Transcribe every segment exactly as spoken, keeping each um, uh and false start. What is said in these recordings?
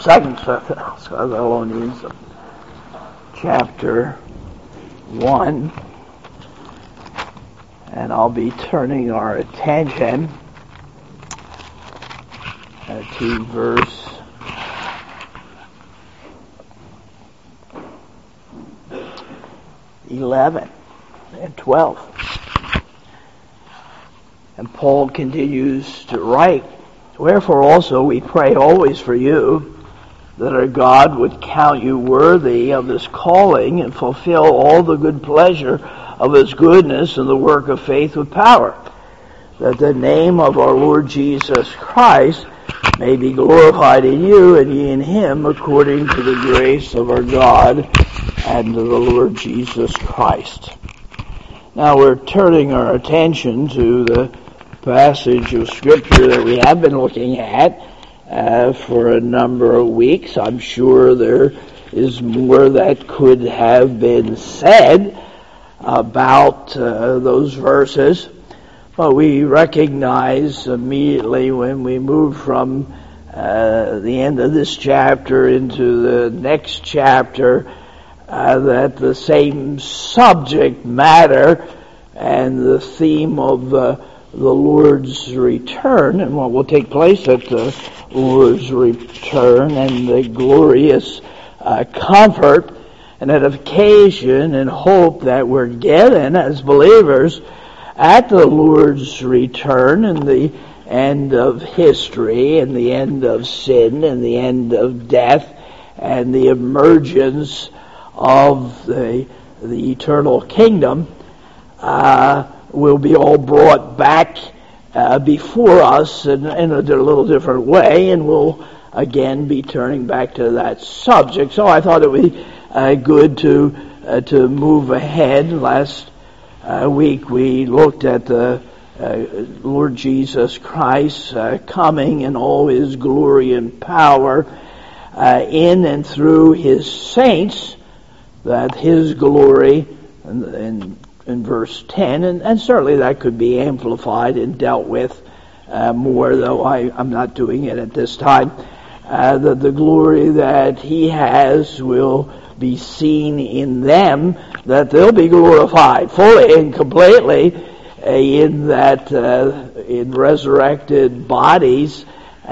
Second Thessalonians chapter one, and I'll be turning our attention uh, to verse eleven and twelve. And Paul continues to write, "Wherefore also we pray always for you, that our God would count you worthy of His calling and fulfill all the good pleasure of His goodness and the work of faith with power, that the name of our Lord Jesus Christ may be glorified in you and ye in Him, according to the grace of our God and to the Lord Jesus Christ." Now we're turning our attention to the passage of Scripture that we have been looking at Uh, for a number of weeks. I'm sure there is more that could have been said about uh, those verses, but we recognize immediately when we move from uh, the end of this chapter into the next chapter uh, that the same subject matter and the theme of uh, the Lord's return and what will take place at the Lord's return and the glorious uh, comfort and edification and hope that we're given as believers at the Lord's return and the end of history and the end of sin and the end of death and the emergence of the, the eternal kingdom uh, will be all brought back uh, before us in, in a little different way, and we'll again be turning back to that subject. So I thought it would be uh, good to uh, to move ahead. Last uh, week we looked at the uh, Lord Jesus Christ uh, coming in all His glory and power uh, in and through His saints, that His glory and, and in verse ten, and, and certainly that could be amplified and dealt with uh, more, though I, I'm not doing it at this time, uh, that the glory that He has will be seen in them, that they'll be glorified fully and completely uh, in that, uh, in resurrected bodies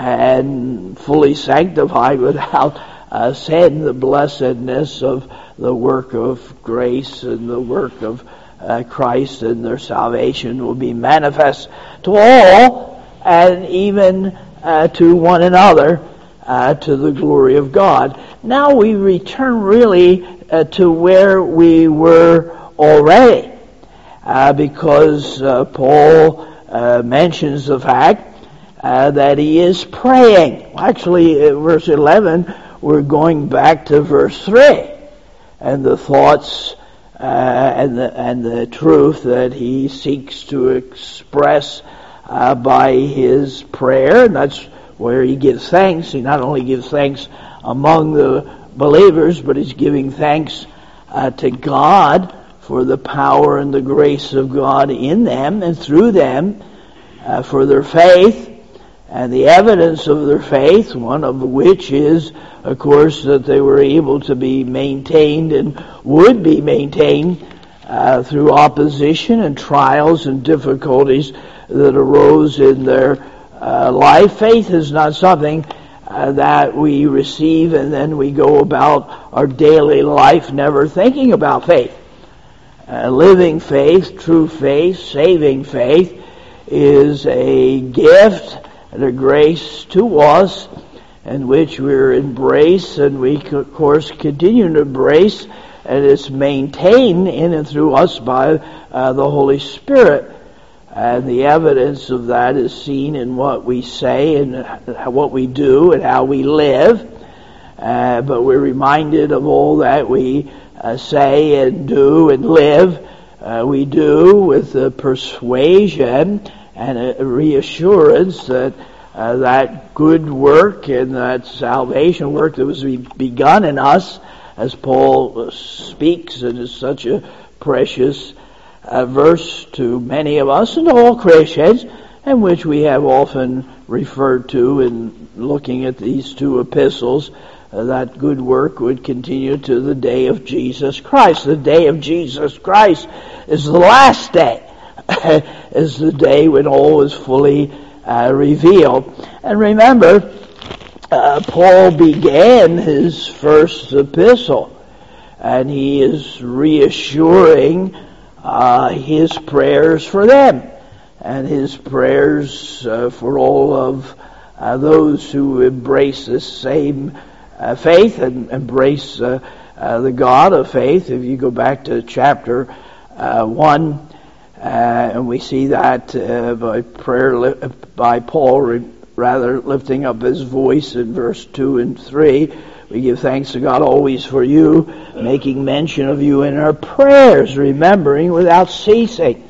and fully sanctified without uh, sin, the blessedness of the work of grace and the work of Uh, Christ and their salvation will be manifest to all and even uh, to one another uh, to the glory of God. Now we return really uh, to where we were already uh, because uh, Paul uh, mentions the fact uh, that he is praying. Actually, uh, verse eleven, we're going back to verse three and the thoughts Uh, and the and the truth that he seeks to express uh, by his prayer, and that's where he gives thanks. He not only gives thanks among the believers, but he's giving thanks uh, to God for the power and the grace of God in them and through them uh, for their faith and the evidence of their faith, one of which is, of course, that they were able to be maintained and would be maintained uh, through opposition and trials and difficulties that arose in their uh, life. Faith is not something uh, that we receive and then we go about our daily life never thinking about faith. Uh, living faith, true faith, saving faith is a gift and a grace to us, in which we're embraced, and we, of course, continue to embrace, and it's maintained in and through us by uh, the Holy Spirit. And the evidence of that is seen in what we say and what we do and how we live. Uh, but we're reminded of all that we uh, say and do and live. Uh, we do with the persuasion and a reassurance that uh, that good work and that salvation work that was begun in us, as Paul speaks, and is such a precious uh, verse to many of us and to all Christians, and which we have often referred to in looking at these two epistles, uh, that good work would continue to the day of Jesus Christ. The day of Jesus Christ is the last day, is the day when all is fully uh, revealed. And remember, uh, Paul began his first epistle, and he is reassuring uh, his prayers for them, and his prayers uh, for all of uh, those who embrace this same uh, faith and embrace uh, uh, the God of faith. If you go back to chapter uh, one, uh, and we see that uh, by prayer li- by Paul, re- rather lifting up his voice in verse two and three. We give thanks to God always for you, making mention of you in our prayers, remembering without ceasing.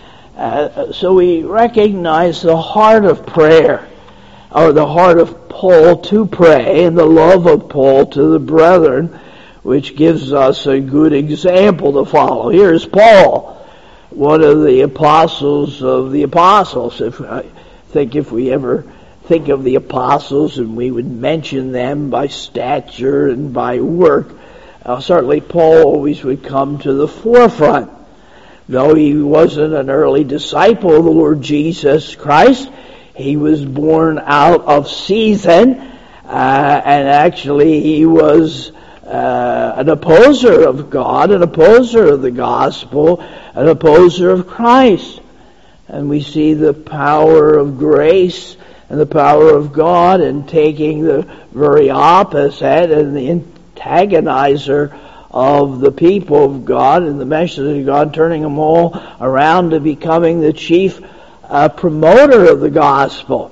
Uh, so we recognize the heart of prayer, or the heart of Paul to pray, and the love of Paul to the brethren, which gives us a good example to follow. Here's Paul, one of the apostles of the apostles. If I think if we ever think of the apostles and we would mention them by stature and by work, uh, certainly Paul always would come to the forefront. Though he wasn't an early disciple of the Lord Jesus Christ, he was born out of season, uh, and actually he was uh, an opposer of God, an opposer of the gospel, an opposer of Christ. And we see the power of grace and the power of God in taking the very opposite and the antagonizer of the people of God and the message of God, turning them all around to becoming the chief uh, promoter of the gospel.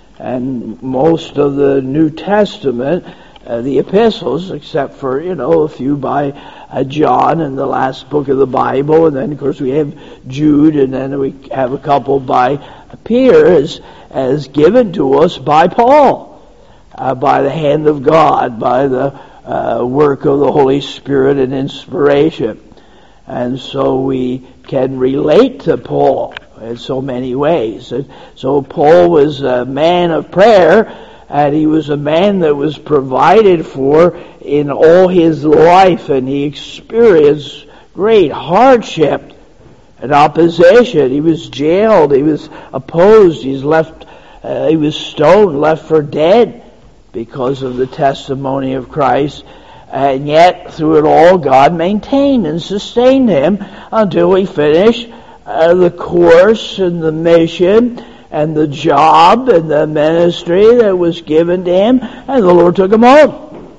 And most of the New Testament, uh, the epistles, except for, you know, a few by uh, John in the last book of the Bible, and then of course we have Jude, and then we have a couple by Peter, as, as given to us by Paul, uh, by the hand of God, by the Uh, work of the Holy Spirit and inspiration. And so we can relate to Paul in so many ways. And so Paul was a man of prayer, and he was a man that was provided for in all his life, and he experienced great hardship and opposition. He was jailed, he was opposed, he was left, uh, he was stoned, left for dead, because of the testimony of Christ. And yet, through it all, God maintained and sustained him until he finished uh, the course and the mission and the job and the ministry that was given to him, and the Lord took him home.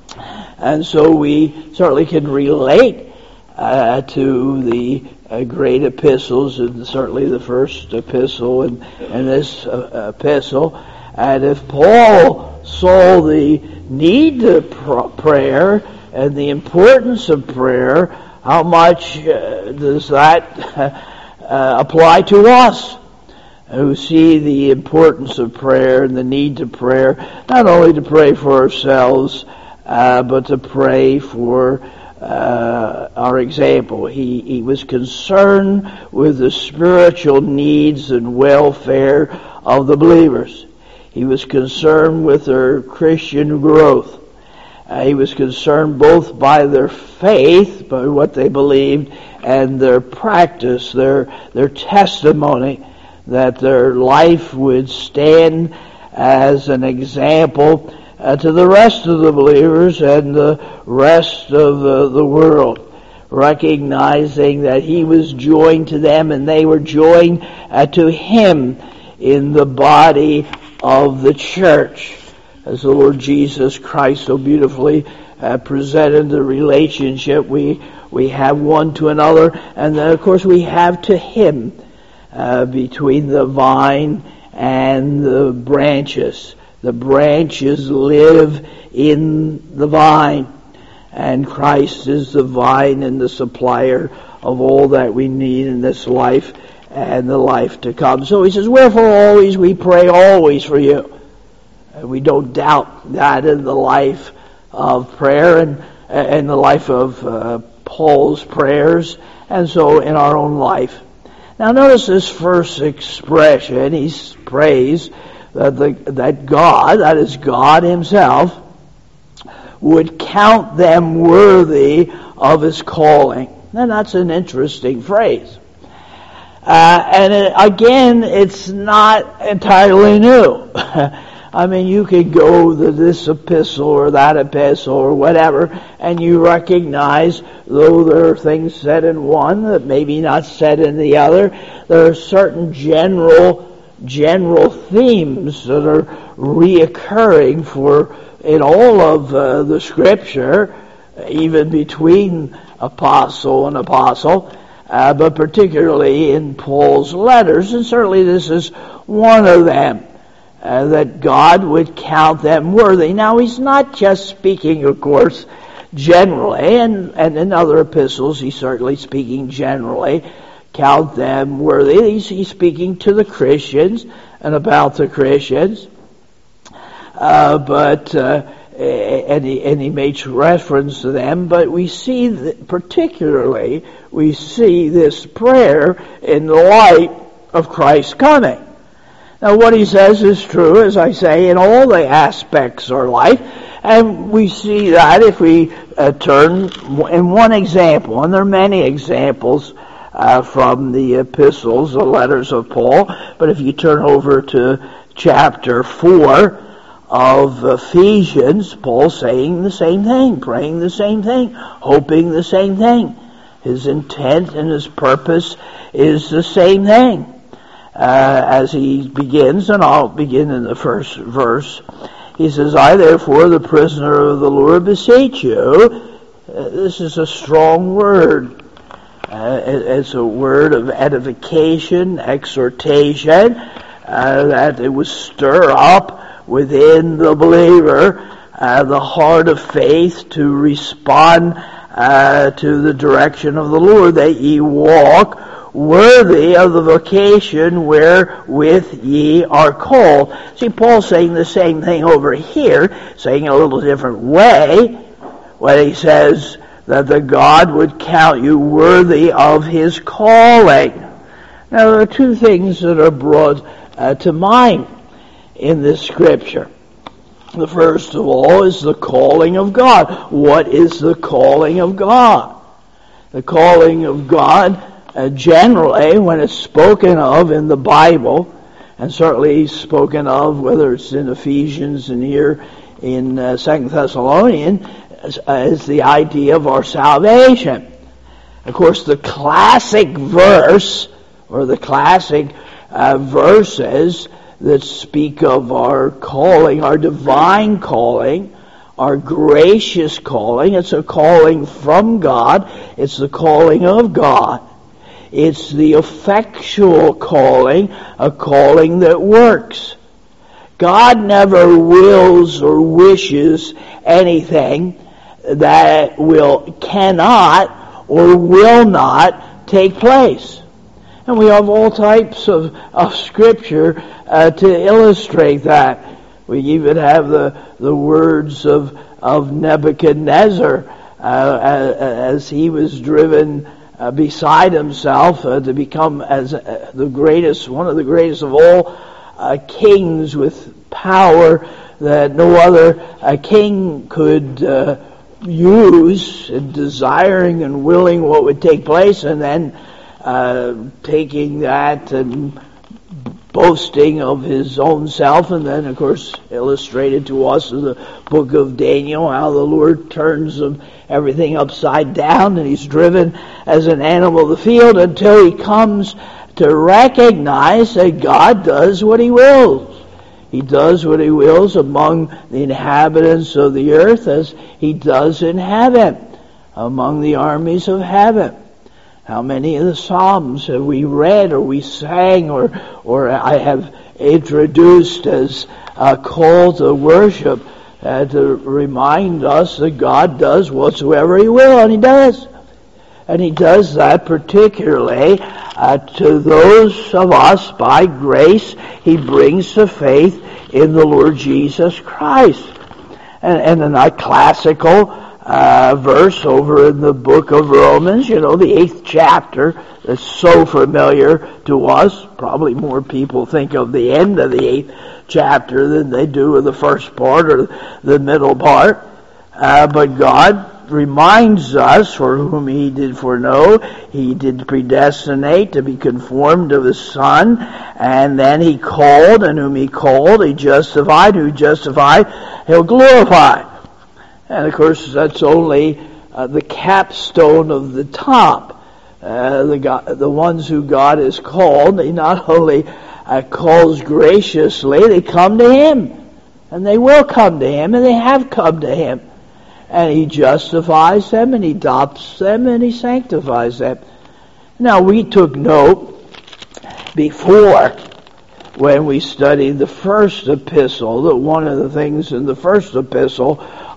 And so we certainly can relate uh, to the uh, great epistles, and certainly the first epistle and, and this uh, epistle. And if Paul saw the need to pr- prayer and the importance of prayer, how much uh, does that uh, apply to us who see the importance of prayer and the need to prayer, not only to pray for ourselves, uh, but to pray for uh, our example. He, he was concerned with the spiritual needs and welfare of the believers. He was concerned with their Christian growth. Uh, he was concerned both by their faith, by what they believed, and their practice, their their testimony, that their life would stand as an example uh, to the rest of the believers and the rest of the, the world, recognizing that he was joined to them and they were joined uh, to him in the body of the church, as the Lord Jesus Christ so beautifully uh, presented the relationship we we have one to another, and then of course we have to him, uh, between the vine and the branches. The branches live in the vine, and Christ is the vine and the supplier of all that we need in this life and the life to come. So he says, wherefore always we pray always for you. And we don't doubt that in the life of prayer and in the life of uh, Paul's prayers, and so in our own life. Now notice this first expression. He prays that, the, that God, that is God himself, would count them worthy of his calling. Now that's an interesting phrase. Uh, and it, again, it's not entirely new. I mean, you could go to this epistle or that epistle or whatever, and you recognize, though there are things said in one that maybe not said in the other, there are certain general general themes that are reoccurring for in all of uh, the Scripture, even between apostle and apostle, uh, but particularly in Paul's letters, and certainly this is one of them. Uh, that God would count them worthy. Now, he's not just speaking, of course, generally, and, and in other epistles he's certainly speaking generally, count them worthy. He's, he's speaking to the Christians and about the Christians, uh, but uh, and, he, and he makes reference to them, but we see, that particularly, we see this prayer in the light of Christ's coming. Now, what he says is true, as I say, in all the aspects of our life, and we see that if we uh, turn in one example, and there are many examples uh, from the epistles, the letters of Paul, but if you turn over to chapter four of Ephesians, Paul's saying the same thing, praying the same thing, hoping the same thing. His intent and his purpose is the same thing. Uh, as he begins, and I'll begin in the first verse. He says, I therefore, the prisoner of the Lord, beseech you. Uh, this is a strong word. Uh, it, it's a word of edification, exhortation, uh, that it would stir up within the believer uh, the heart of faith to respond uh, to the direction of the Lord, that ye walk worthy of the vocation wherewith ye are called. See, Paul's saying the same thing over here, saying it a little different way, when he says that the God would count you worthy of his calling. Now, there are two things that are brought uh, to mind in this scripture. The first of all is the calling of God. What is the calling of God? The calling of God, Uh, generally, when it's spoken of in the Bible, and certainly spoken of, whether it's in Ephesians and here in uh, Second Thessalonians, as, as the idea of our salvation. Of course, the classic verse, or the classic uh, verses that speak of our calling, our divine calling, our gracious calling, it's a calling from God, it's the calling of God. It's the effectual calling, a calling that works. God never wills or wishes anything that will, cannot or will not take place. And we have all types of, of scripture uh, to illustrate that. We even have the, the words of, of Nebuchadnezzar uh, as, as he was driven Uh, beside himself uh, to become as uh, the greatest, one of the greatest of all uh, kings, with power that no other uh, king could uh, use, and desiring and willing what would take place, and then uh, taking that and boasting of his own self, and then of course illustrated to us in the book of Daniel how the Lord turns them everything upside down, and he's driven as an animal of the field until he comes to recognize that God does what he wills. He does what he wills among the inhabitants of the earth as he does in heaven, among the armies of heaven. How many of the Psalms have we read or we sang or or I have introduced as a call to worship uh, to remind us that God does whatsoever he will, and he does. And he does that particularly uh, to those of us by grace he brings to faith in the Lord Jesus Christ. And, and in a classical uh, verse over in the book of Romans, you know, the eighth chapter, that's so familiar to us. Probably more people think of the end of the eighth chapter than they do of the first part or the middle part. Uh, but God reminds us, for whom he did foreknow, he did predestinate to be conformed to the Son, and then he called, and whom he called, he justified, who justified, he'll glorify. And of course, that's only uh, the capstone of the top. Uh, the, God, the ones who God has called, he not only uh, calls graciously, they come to him. And they will come to him, and they have come to him. And he justifies them, and he adopts them, and he sanctifies them. Now, we took note before, when we studied the first epistle, that one of the things in the first epistle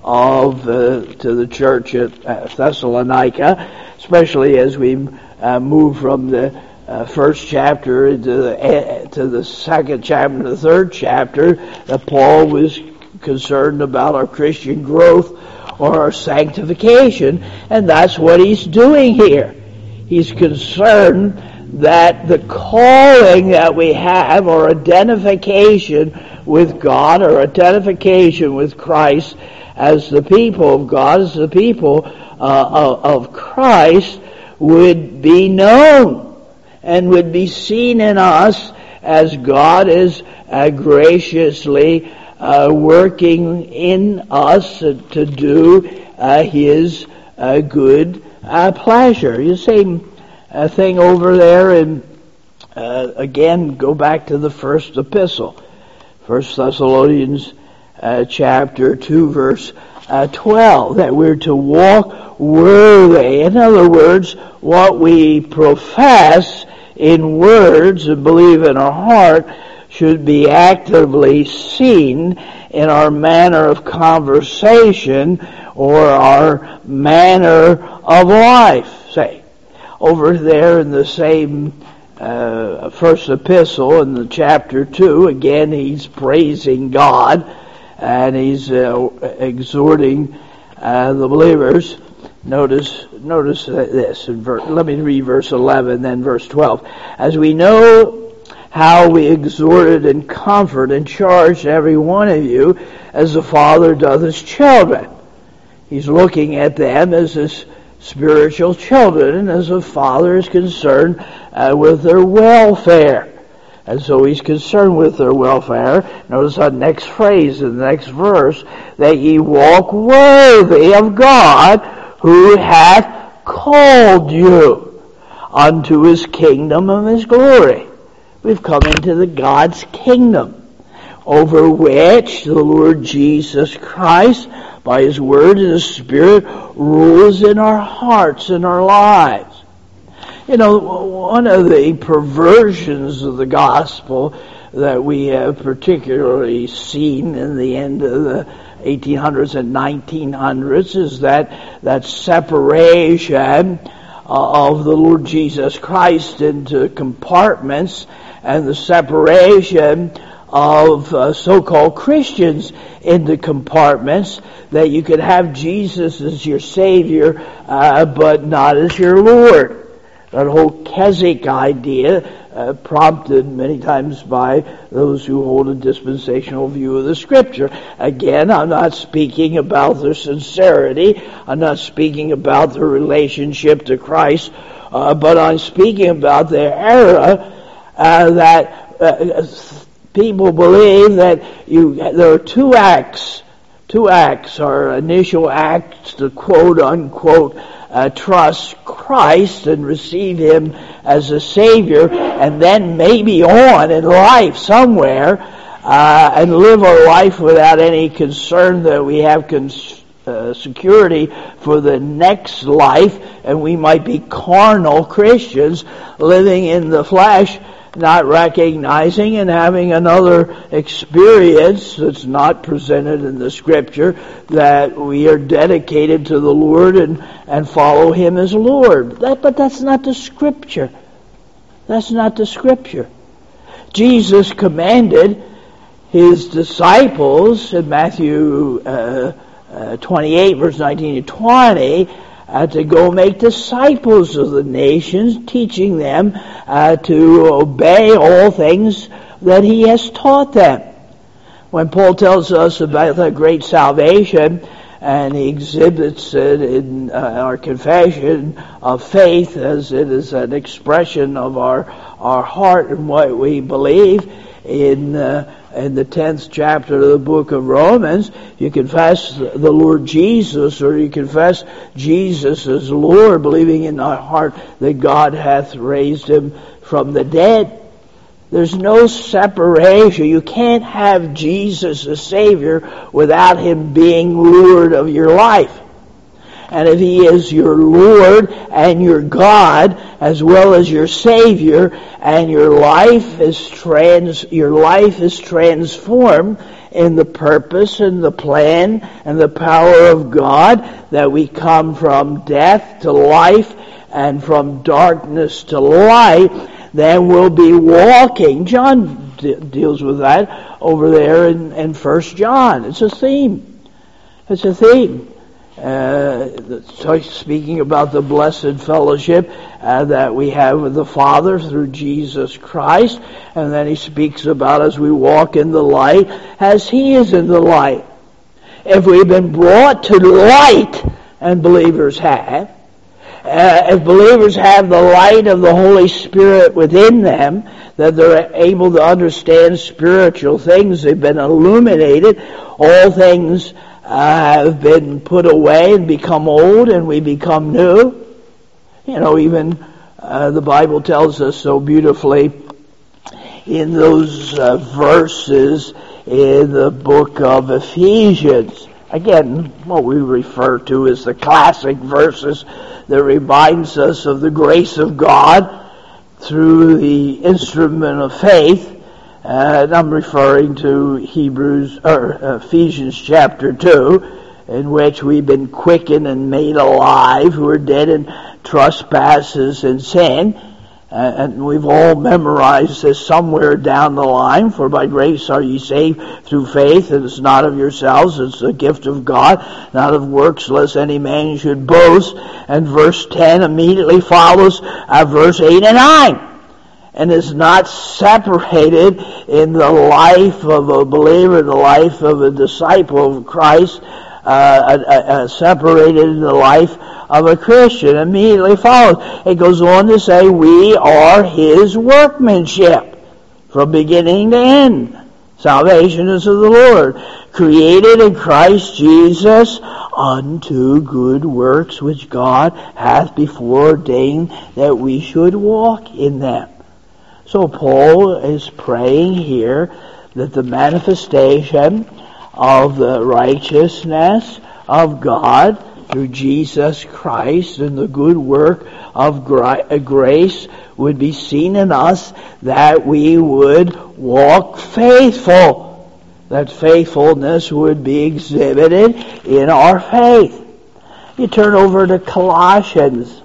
of uh, to the church at uh, Thessalonica, especially as we uh, move from the uh, first chapter into the, uh, to the second chapter, the third chapter, that Paul was concerned about our Christian growth or our sanctification, and that's what he's doing here. He's concerned that the calling that we have, or identification with God, or identification with Christ as the people of God, as the people uh, of Christ, would be known and would be seen in us as God is uh, graciously Uh, working in us uh, to do uh, his uh, good uh, pleasure. The same uh, thing over there, and uh, again, go back to the first epistle, First Thessalonians uh, chapter two, verse uh, twelve, that we're to walk worthy. In other words, what we profess in words and believe in our heart should be actively seen in our manner of conversation or our manner of life. Say, over there in the same uh, first epistle, in the chapter two, again he's praising God and he's uh, exhorting uh, the believers. Notice, notice this. In ver- let me read verse eleven, then verse twelve. As we know how we exhorted and comfort and charged every one of you as the Father doth his children. He's looking at them as his spiritual children, and as a father is concerned uh, with their welfare. And so he's concerned with their welfare. Notice that next phrase in the next verse, that ye walk worthy of God, who hath called you unto his kingdom of his glory. We've come into the God's kingdom, over which the Lord Jesus Christ, by his word and his Spirit, rules in our hearts and our lives. You know, one of the perversions of the gospel that we have particularly seen in the end of the eighteen hundreds and nineteen hundreds is that, that separation of the Lord Jesus Christ into compartments, and the separation of uh, so-called Christians into compartments, that you could have Jesus as your Savior, uh, but not as your Lord. That whole Keswick idea, uh, prompted many times by those who hold a dispensational view of the Scripture. Again, I'm not speaking about their sincerity. I'm not speaking about their relationship to Christ, uh, but I'm speaking about their error. Uh, that uh, people believe that you there are two acts, two acts, or initial acts to quote unquote uh, trust Christ and receive Him as a Savior, and then maybe on in life somewhere uh, and live our life without any concern that we have cons- uh, security for the next life, and we might be carnal Christians living in the flesh, not recognizing and having another experience that's not presented in the Scripture, that we are dedicated to the Lord and, and follow Him as Lord. That, but that's not the Scripture. That's not the Scripture. Jesus commanded His disciples in Matthew uh, uh, twenty-eight, verse nineteen to twenty, uh, to go make disciples of the nations, teaching them uh, to obey all things that he has taught them. When Paul tells us about the great salvation, and he exhibits it in uh, our confession of faith as it is an expression of our our heart and what we believe in uh, in the tenth chapter of the book of Romans. You confess the Lord Jesus, or you confess Jesus as Lord, believing in our heart that God hath raised him from the dead. There's no separation. You can't have Jesus as Savior without him being Lord of your life. And if he is your Lord and your God, as well as your Savior, and your life is trans, your life is transformed in the purpose and the plan and the power of God, that we come from death to life and from darkness to light, then we'll be walking. John d- deals with that over there in, in First John. It's a theme. It's a theme. Uh, speaking about the blessed fellowship uh, that we have with the Father through Jesus Christ. And then he speaks about as we walk in the light as he is in the light. If we've been brought to light, and believers have, Uh, if believers have the light of the Holy Spirit within them, that they're able to understand spiritual things, they've been illuminated, all things uh, have been put away and become old, and we become new. You know, even uh, the Bible tells us so beautifully in those uh, verses in the book of Ephesians. Again, what we refer to as the classic verses that reminds us of the grace of God through the instrument of faith. Uh, and I'm referring to Hebrews or Ephesians chapter two, in which we've been quickened and made alive, who are dead in trespasses and sin. Uh, and we've all memorized this somewhere down the line. For by grace are ye saved through faith, and it's not of yourselves, it's a gift of God, not of works, lest any man should boast. And verse ten immediately follows uh, verse eight and nine. And is not separated in the life of a believer, the life of a disciple of Christ, uh, uh, uh, separated in the life of a Christian. Immediately follows. It goes on to say, we are his workmanship from beginning to end. Salvation is of the Lord, created in Christ Jesus unto good works which God hath before ordained that we should walk in them. So Paul is praying here that the manifestation of the righteousness of God through Jesus Christ and the good work of grace would be seen in us, that we would walk faithful, that faithfulness would be exhibited in our faith. You turn over to Colossians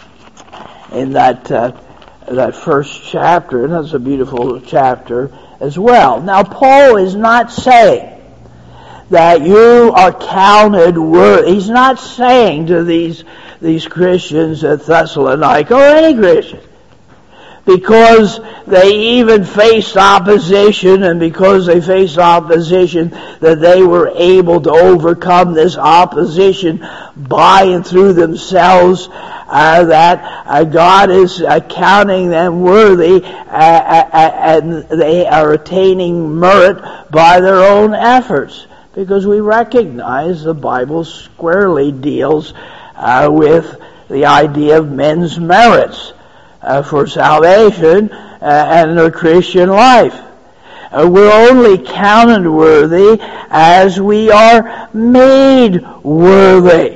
in that uh, that first chapter, and that's a beautiful chapter as well. Now, Paul is not saying that you are counted worthy. He's not saying to these these Christians at Thessalonica, or any Christian, because they even faced opposition, and because they faced opposition, that they were able to overcome this opposition by and through themselves, uh, that uh, God is uh, counting them worthy, uh, uh, and they are attaining merit by their own efforts. Because we recognize the Bible squarely deals uh, with the idea of men's merits uh, for salvation uh, and their Christian life. Uh, we're only counted worthy as we are made worthy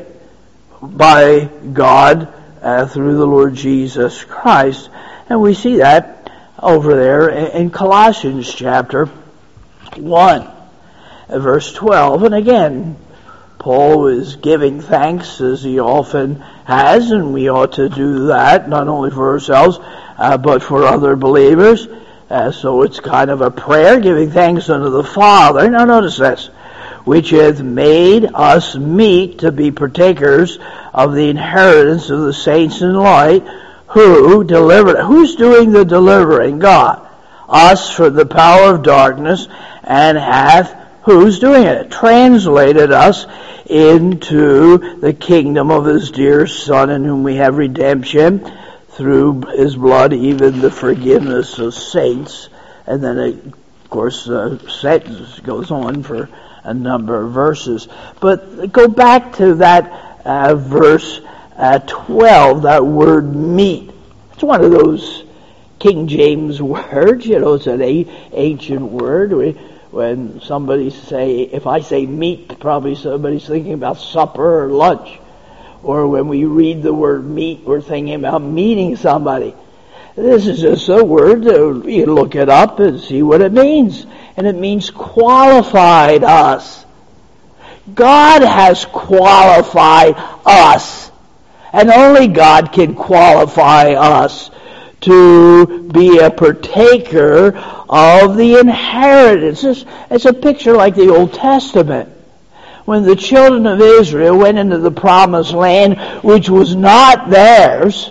by God uh, through the Lord Jesus Christ. And we see that over there in Colossians chapter one. Verse twelve, and again, Paul is giving thanks as he often has, and we ought to do that, not only for ourselves, uh, but for other believers. Uh, so it's kind of a prayer, giving thanks unto the Father. Now notice this. which hath made us meet to be partakers of the inheritance of the saints in light, who delivered, who's doing the delivering? God. Us from the power of darkness, and hath, who's doing it? Translated us into the kingdom of his dear Son, in whom we have redemption through his blood, even the forgiveness of saints. And then, of course, the sentence goes on for a number of verses. But go back to that uh, verse uh, twelve, that word meet. It's one of those King James words, you know, it's an a- ancient word. We, when somebody say, if I say meat, probably somebody's thinking about supper or lunch. Or when we read the word meet, we're thinking about meeting somebody. This is just a word, you look it up and see what it means. And it means qualified us. God has qualified us. And only God can qualify us to be a partaker of the inheritance. It's, it's a picture like the Old Testament. When the children of Israel went into the promised land, which was not theirs,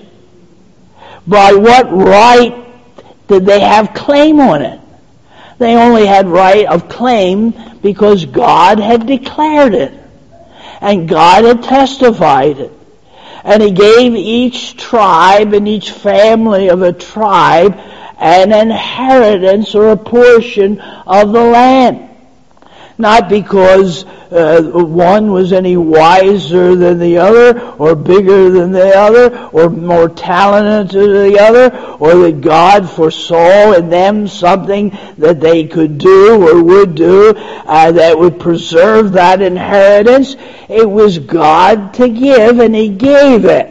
by what right did they have claim on it? They only had right of claim because God had declared it. And God had testified it. And he gave each tribe and each family of a tribe an inheritance or a portion of the land. Not because uh, one was any wiser than the other, or bigger than the other, or more talented than the other, or that God foresaw in them something that they could do or would do uh, that would preserve that inheritance. It was God to give, and he gave it.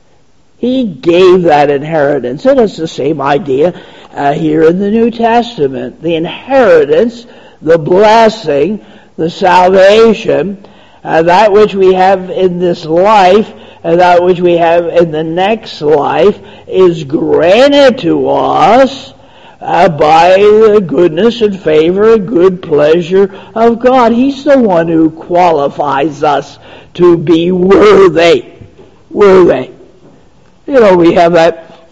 He gave that inheritance. And it's the same idea uh, here in the New Testament. The inheritance, the blessing, the salvation, uh, that which we have in this life, and that which we have in the next life, is granted to us uh, by the goodness and favor and good pleasure of God. He's the one who qualifies us to be worthy. Worthy. You know, we have that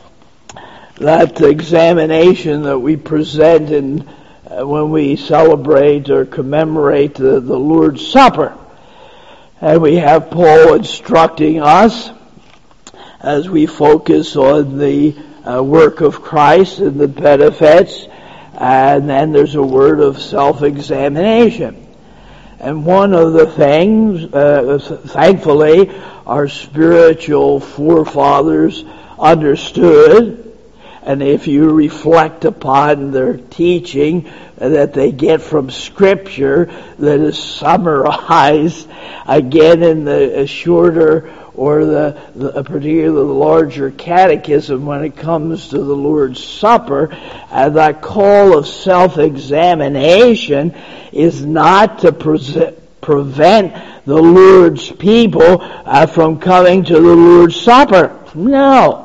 that examination that we present in uh, when we celebrate or commemorate the, the Lord's Supper. And we have Paul instructing us as we focus on the uh, work of Christ and the benefits, and then there's a word of self-examination. And one of the things, uh, thankfully, our spiritual forefathers understood, and if you reflect upon their teaching that they get from Scripture that is summarized again in the shorter or the, the particularly the larger catechism when it comes to the Lord's Supper, and that call of self-examination is not to pre- prevent the Lord's people uh, from coming to the Lord's Supper. No.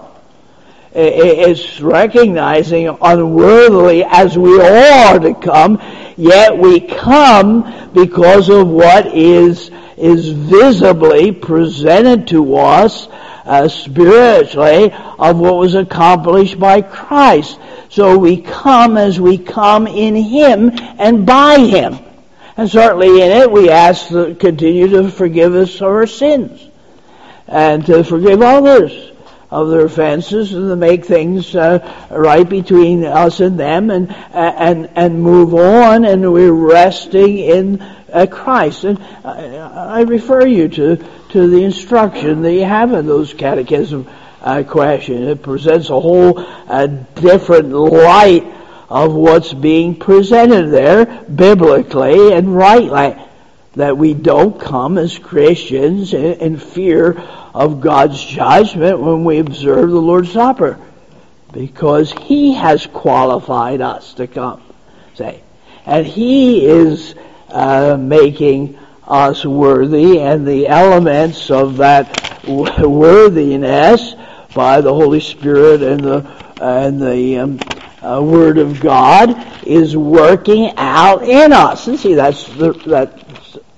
It's recognizing unworthily as we all are to come, yet we come because of what is is visibly presented to us uh, spiritually of what was accomplished by Christ. So we come as we come in Him and by Him. And certainly in it we ask to continue to forgive us of our sins and to forgive others of their offenses and to make things uh, right between us and them, and and and move on, and we're resting in uh, Christ. And I, I refer you to to the instruction that you have in those catechism uh, questions. It presents a whole uh, different light of what's being presented there biblically and rightly. That we don't come as Christians in, in fear of God's judgment when we observe the Lord's Supper, because He has qualified us to come, say, and He is uh, making us worthy, and the elements of that worthiness by the Holy Spirit and the and the um, uh, Word of God is working out in us. And see, that's the, that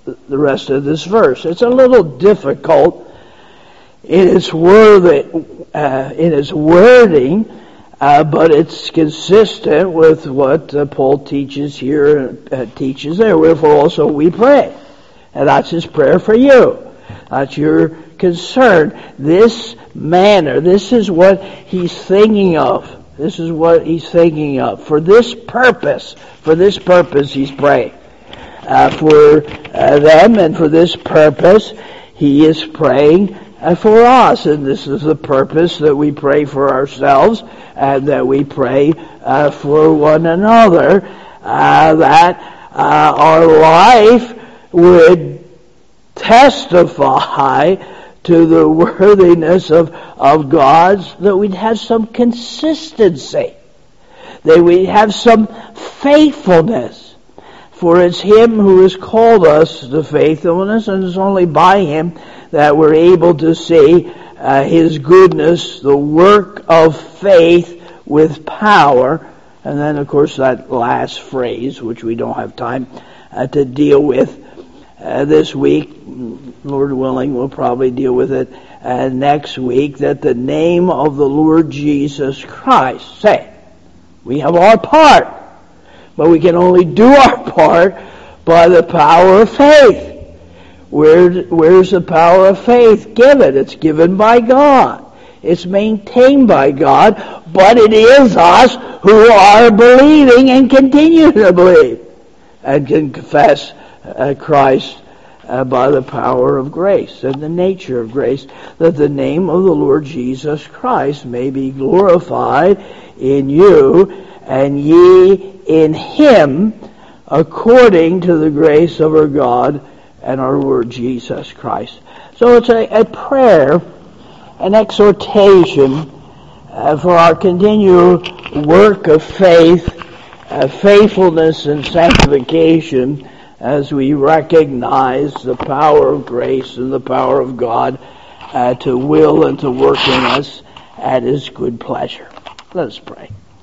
the rest of this verse. It's a little difficult in its word, uh, in its wording, uh, but it's consistent with what uh, Paul teaches here, uh, teaches there. Wherefore also we pray, and that's his prayer for you. That's your concern. This manner, this is what he's thinking of. This is what he's thinking of. For this purpose, for this purpose he's praying. Uh, for uh, them, and for this purpose he is praying uh, for us. And this is the purpose that we pray for ourselves, and that we pray uh, for one another, uh, that uh, our life would testify to the worthiness of, of God's, that we'd have some consistency, that we'd have some faithfulness. For it's him who has called us to faithfulness, and it's only by him that we're able to see uh, his goodness, the work of faith with power. And then, of course, that last phrase, which we don't have time uh, to deal with uh, this week. Lord willing, we'll probably deal with it uh, next week, that the name of the Lord Jesus Christ, say, we have our part. But we can only do our part by the power of faith. Where, where's the power of faith given? It's given by God. It's maintained by God, but it is us who are believing and continue to believe and can confess uh, Christ uh, by the power of grace and the nature of grace, that the name of the Lord Jesus Christ may be glorified in you, and ye in him, according to the grace of our God and our Lord Jesus Christ. So it's a, a prayer, an exhortation uh, for our continual work of faith, uh, faithfulness and sanctification, as we recognize the power of grace and the power of God uh, to will and to work in us at his good pleasure. Let us pray.